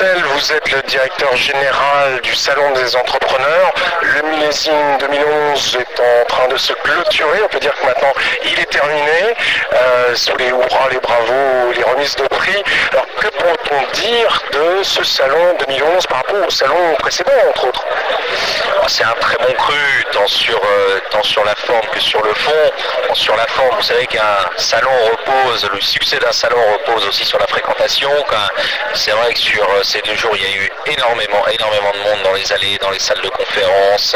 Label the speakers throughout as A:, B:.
A: Roussel, vous êtes le directeur général du Salon des entrepreneurs. Le millésime 2011 est en train de se clôturer. On peut dire que maintenant il est terminé, sous les hurrahs, les bravos, les remises de prix. Alors que peut-on dire de ce salon 2011 par rapport au salon précédent, entre autres?
B: C'est un très bon cru, tant sur la forme que sur le fond. Bon, sur la forme, vous savez qu'un salon repose, le succès d'un salon repose aussi sur la fréquentation. C'est vrai que sur ces 2 jours, il y a eu énormément de monde dans les allées, dans les salles de conférence.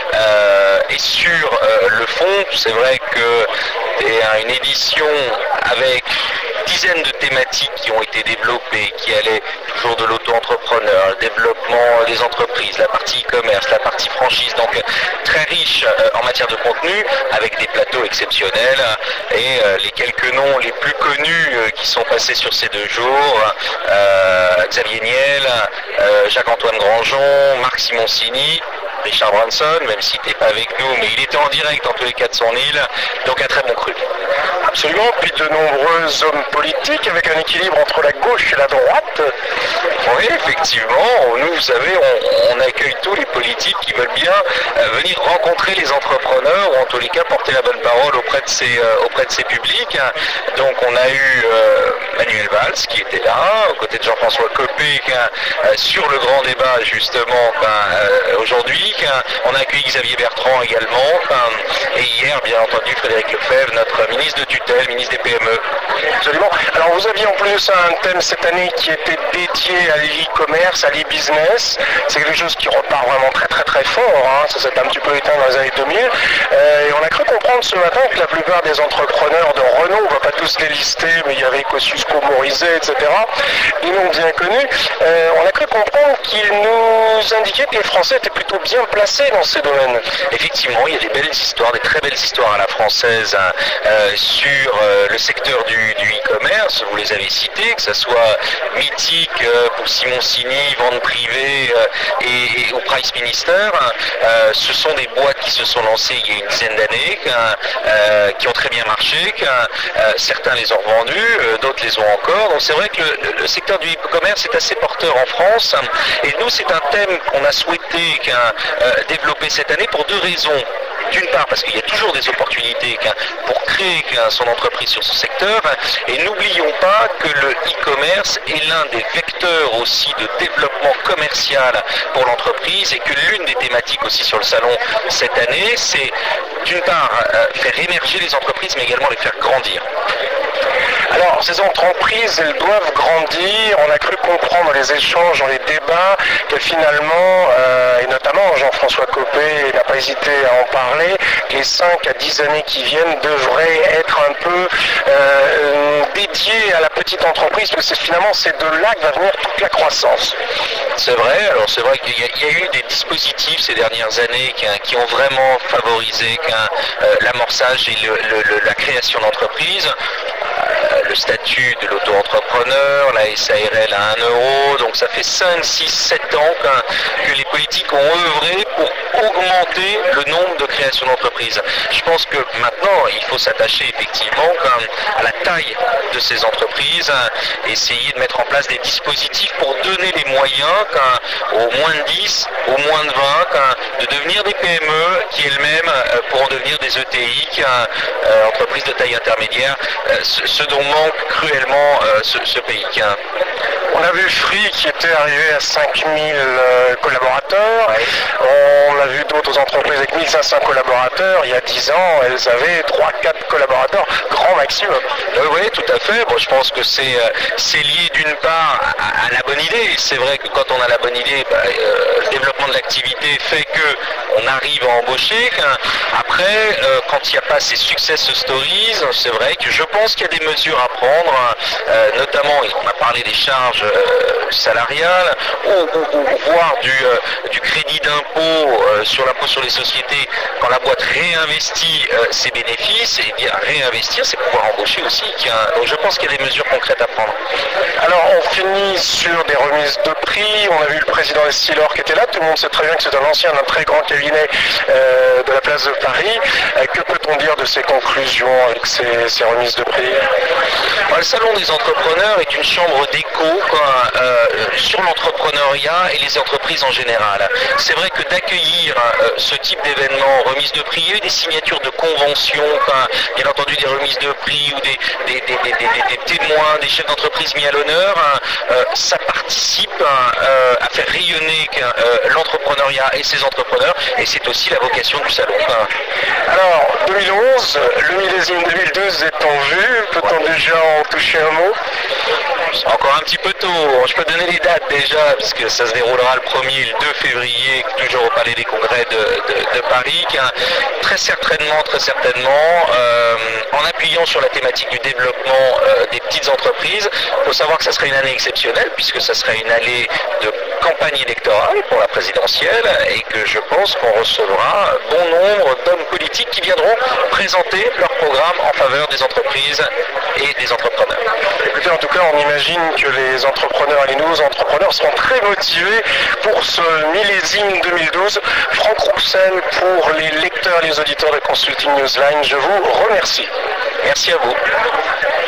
B: Et sur le fond, c'est vrai que c'est une édition avec dizaines de thématiques qui ont été développées, qui allaient toujours de l'auto-entrepreneur, le développement des entreprises, la partie e-commerce, la partie franchise, donc très riche en matière de contenu, avec des plateaux exceptionnels, et les quelques noms les plus connus qui sont passés sur ces 2 jours, Xavier Niel, Jacques-Antoine Grandjean, Marc Simoncini, Richard Branson, même s'il n'était pas avec nous, mais il était en direct en tous les cas de son île, donc un très bon cru.
A: Absolument, puis de nombreux hommes politiques avec un équilibre entre la gauche et la droite.
B: Oui, effectivement, nous, vous savez, on accueille tous les politiques qui veulent bien venir rencontrer les entrepreneurs, ou en tous les cas porter la bonne parole auprès de ces publics. Donc on a eu Manuel Valls qui était là, aux côtés de Jean-François Copé, sur le grand débat justement aujourd'hui. On a accueilli Xavier Bertrand également, et hier, bien entendu, Frédéric Lefebvre, notre ministre de tutelle, ministre des PME.
A: Absolument. Alors vous aviez en plus un thème cette année qui était dédié à l'e-commerce, à l'e-business. C'est quelque chose qui repart vraiment très fort. Ça s'est un petit peu éteint dans les années 2000. Et on a cru comprendre ce matin que la plupart des entrepreneurs de renom, on ne va pas tous les lister, mais il y avait Kosciuszko, Morizet, etc., des noms bien connus, on a cru comprendre qu'ils nous indiquaient que les Français étaient plutôt bien placés dans ces domaines.
B: Effectivement, il y a des belles histoires, des très belles histoires à la française sur le secteur du e-commerce. Vous les avez cités, que ce soit Mythique pour Simoncini, Vente Privée ou Price Minister. Ce sont des boîtes qui se sont lancées il y a une dizaine d'années, qui ont très bien marché. Certains les ont revendus, d'autres les ont encore. Donc c'est vrai que le secteur du e-commerce est assez porteur en France. Et nous, c'est un thème qu'on a souhaité développer cette année pour 2 raisons. D'une part, parce qu'il y a toujours des opportunités pour créer son entreprise sur ce secteur. Et n'oublions pas que le e-commerce est l'un des vecteurs aussi de développement commercial pour l'entreprise, et que l'une des thématiques aussi sur le salon cette année, c'est d'une part faire émerger les entreprises, mais également les faire grandir.
A: Alors, ces entreprises, elles doivent grandir. On a cru comprendre dans les échanges, dans les débats, que finalement, et notamment Jean-François Copé n'a pas hésité à en parler, que les 5 à 10 années qui viennent devraient être un peu dédiées à la petite entreprise, parce que finalement, c'est de là que va venir toute la croissance.
B: C'est vrai. Alors, c'est vrai qu'il y a eu des dispositifs ces dernières années qui ont vraiment favorisé l'amorçage et la création d'entreprises. Le statut de l'auto-entrepreneur, la SARL à 1 euro, donc ça fait 5, 6, 7 ans que les politiques ont œuvré pour augmenter le nombre de créations d'entreprises. Je pense que maintenant, il faut s'attacher effectivement à la taille de ces entreprises, essayer de mettre en place des dispositifs pour donner les moyens aux moins de 10, aux moins de 20, de devenir des PME qui elles-mêmes pourront devenir des ETI, entreprises de taille intermédiaire, ce dont manque cruellement ce pays.
A: On a vu Free qui était arrivé à 5000 collaborateurs. Ouais. On a vu d'autres entreprises avec 1500 collaborateurs. Il y a 10 ans, elles avaient 3-4 collaborateurs, grand maximum.
B: Oui, tout à fait. Bon, je pense que c'est lié d'une part à la bonne idée. C'est vrai que quand on a la bonne idée, le développement de l'activité fait qu'on arrive à embaucher. Après, quand il n'y a pas ces success stories, c'est vrai que je pense qu'il y a des mesures à prendre, notamment, on a parlé des charges salariales, ou voire du crédit d'impôt sur l'impôt sur les sociétés quand la boîte réinvestit ses bénéfices. Et bien réinvestir, c'est pouvoir embaucher aussi. Donc je pense qu'il y a des mesures concrètes à prendre.
A: Alors on finit sur des remises de prix. On a vu le président Essilor qui était là. Tout le monde sait très bien que c'est un ancien d'un très grand cabinet de la place de Paris. Que peut-on dire de ces conclusions avec ces remises de prix?
B: Le salon des entrepreneurs est une chambre d'écho. sur l'entrepreneuriat et les entreprises en général. C'est vrai que d'accueillir ce type d'événement, remise de prix, il y a eu des signatures de conventions, bien entendu des remises de prix ou des témoins, des chefs d'entreprise mis à l'honneur, ça participe à faire rayonner l'entrepreneuriat et ses entrepreneurs, et c'est aussi la vocation du salon.
A: Alors, 2011, le millésime 2012 est en vue, peut-on déjà en toucher un mot?
B: Encore un petit peu tôt, je peux donner les dates déjà, puisque ça se déroulera le 1er et le 2 février, toujours au Palais des Congrès de Paris, très certainement, en appuyant sur la thématique du développement des petites entreprises. Il faut savoir que ça serait une année exceptionnelle, puisque ça serait une année de campagne électorale pour la présidentielle, et que je pense qu'on recevra bon nombre d'hommes politiques qui viendront présenter leur programme en faveur des entreprises et des entrepreneurs.
A: Écoutez, en tout cas, on imagine que les entrepreneurs et les nouveaux entrepreneurs seront très motivés pour ce millésime 2012. Franck Roussel, pour les lecteurs et les auditeurs de Consulting Newsline, je vous remercie.
B: Merci à vous.